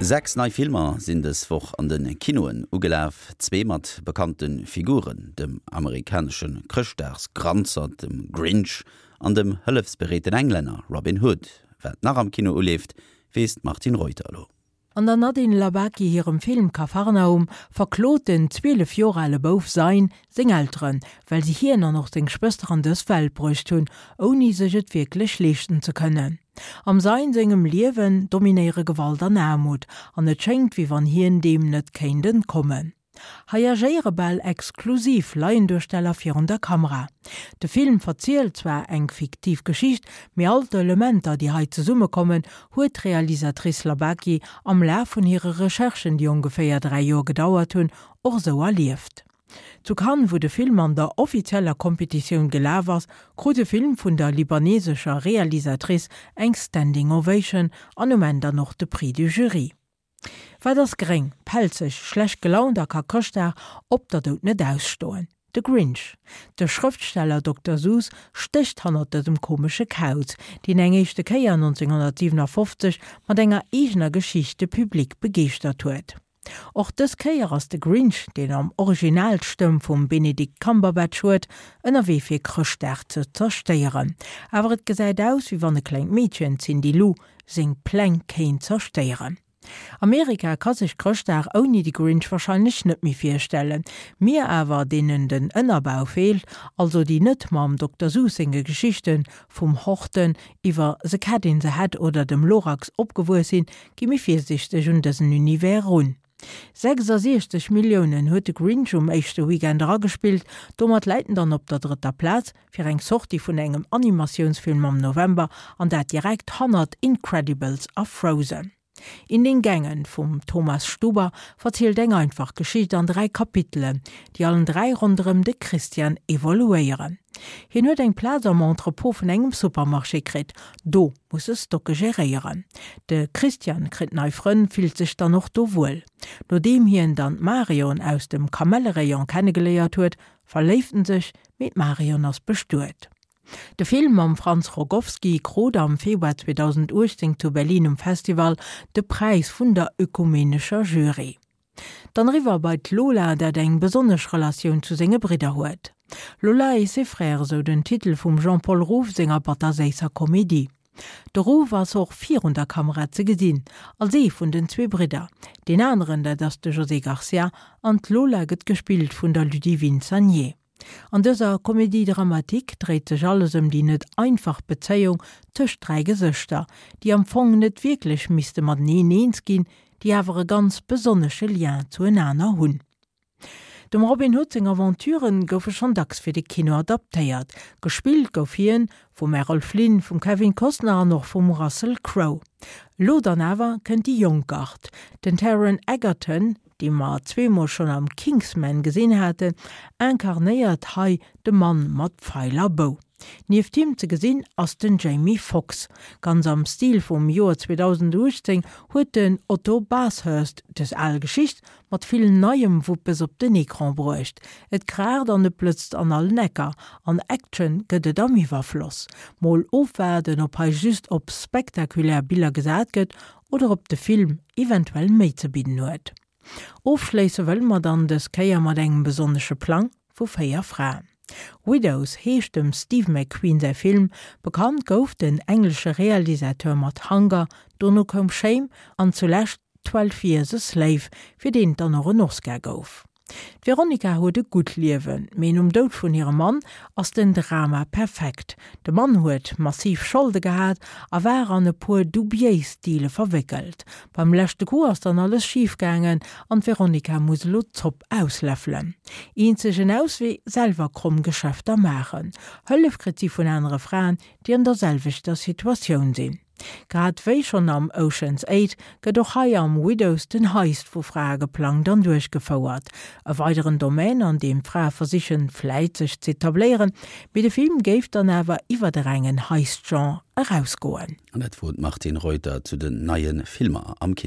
6 neue Filmer sind es woch an den Kinoen ugelaf, 2 mat bekannten Figuren, dem amerikanischen Kröchters Granzer, dem Grinch, an dem hëllefsbereeten Engländer Robin Hood. Wer nach am Kino uleeft, weest Martin Reuterlo. An der Nadine Labaki hirem Film Kafarnaum verkloten 12 Jahre alle bouf sein Singeltren, weil sie hier noch den Gespöstern des Welt bräucht hun, ohne sich et wirklich lechten zu können. Am sein singem Liewen dominiere Gewalt an Armut, an et schenkt wie wann hier in dem net keinden kommen. Hayageere ball exklusiv Laiendursteller fir der Kamera. De Film verzielt zwar eng fiktiv Geschicht, mir alte Elementer, die heit zu Summe kommen, huet Realisatrice Labaki am Lauf von ihre Recherchen, die ungefähr 3 Jahre gedauert hun, auch so erlieft. Zu Cannes, wo de Film an der offizieller Kompetition gelaf was, krut de Film vun der libanesischer Realisatrice eng Standing Ovation an dann noch de Prix du Jury. War das gering, pelzig, schlecht gelaunter Kakochter, ob der dort net ausstoen. De Grinch. Der Schriftsteller Dr. Seuss sticht hannerte dem komische Kauz, die engechte Keier 1957 mat enger eigener Geschichte publik begeert huet. Och des Keier as de Grinch, den am Originalstimm vum Benedict Cumberbatch huet, ënnerwee fir Kröchter ze zersteieren. Aber et gesäit aus, wie wann e klein Mädchen Cindy Lou sing Plank kein zersteieren. Amerika kann sich Kröchter ohne die Grinch wahrscheinlich nicht mehr vorstellen. Mir aber denen den Innerbau fehlt, also die nicht mal am Dr. Seuss-inge Geschichten vom Horten über The Cat in the Hat oder dem Lorax abgewohnt sind, gehen wir vorsichtig und diesen Univers rund. 66 Millionen hat der Grinch erste Weekend gespielt, damit leiten dann auf der 3. Platz für eine Sortie von einem Animationsfilm am November und der direkt 100 Incredibles auf Frozen. In den Gängen vom Thomas Stuber erzählt eng einfach Geschichte an 3 Kapiteln, die allen 3 rundum de Christian evaluieren. Hier huet eng Platz am Entrepot von engem Supermarché krit, do muss es doch gerieren. De Christian krit neu Freund fühlt sich dann noch do wohl. Nachdem hier dann Marion aus dem Kamellerayon kennengelernt huet, verleiften sich mit Marion als bestört. Der Film am Franz Rogowski krot am Februar 2018 zu Berlin im Festival de Preis vun der ökumenischer Jury. Dann riwer bei Lola, der eng besonders Relation zu senge Brider huet. Lola et ses frères, so den Titel vom Jean-Paul Rouve senger Batasseiser Komödie. Der Rouve war auch 400 Kamera zu gesinn, als von den 2 Brider. Den anderen, der das de José Garcia, und Lola get gespielt von der Ludivine Sagnier. An dieser Komödie-Dramatik dreht sich alles die nicht einfach Beziehung zwischen 3 Gesichter, die am Fong nicht wirklich müsste man nie gehen, die aber ein ganz besonderes Lien zueinander haben. Dem Robin Hood seine Aventuren goufe schon dacks für die Kino adaptiert. Gespielt gouf hien vom Errol Flynn, vom Kevin Costner noch vom Russell Crowe. Lo dann aber kennt die Junggart, den Taron Egerton, die ma 2-mal schon am Kingsman gesehen hatte, inkarniert hei de Mann mat Pfeiler Bow. Nieft ihm zu gesinn as den Jamie Foxx. Ganz am Stil vom Jahr 2018 huet den Otto Bathurst des Allgeschicht mat vielen neuem Wuppes op den Ekran bräucht. Et krärt an de plötzt an all Necker, an Action gëtt et amiwer floss. Mol ofwerden ob hei just op spektakulär Bilder gesät gëtt oder ob de Film eventuell méi ze bieden huet. Aufschleise will man dann des Keier mat engem besondersche Plan vu 4 Frauen. Widows heescht dem Steve McQueen der Film, bekannt gouf den englische Realisateur Matt Hunger, Donocombe Shame an zuletzt 12 Years a Slave, für den dann noch ein Oscar gouf. Veronika huet gut liewen, men Dood von ihrem Mann ass den Drama perfekt. De Mann huet massiv Schulde gehabt, a war an e puer Dubier-Stile verwickelt. Beim letzte Kurs dann alles schiefgegangen und Veronika muss lo zopp auslöffeln. Einzigen Ausweg selber krumm Geschäfter machen. Höllef krit sie von andere Frauen, die in derselvichter Situation sind. Grad wéi schon am Ocean's 8 gët doch hai am Widows den heist vu Frageplan dann durchgefauert. E weiteren Domain, an dem Fra versichen fleizig zu etablieren, mit de Film géif dann awer iwwer der engen Heistgenre herausgoen. Und et wot Martin Reuter zu den neien Filmer am Kino.